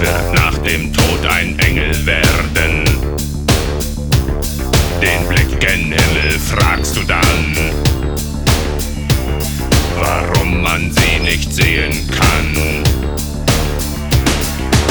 wird nach dem Tod ein Engel werden. Den Blick gen Himmel fragst du dann, warum man sie nicht sehen kann.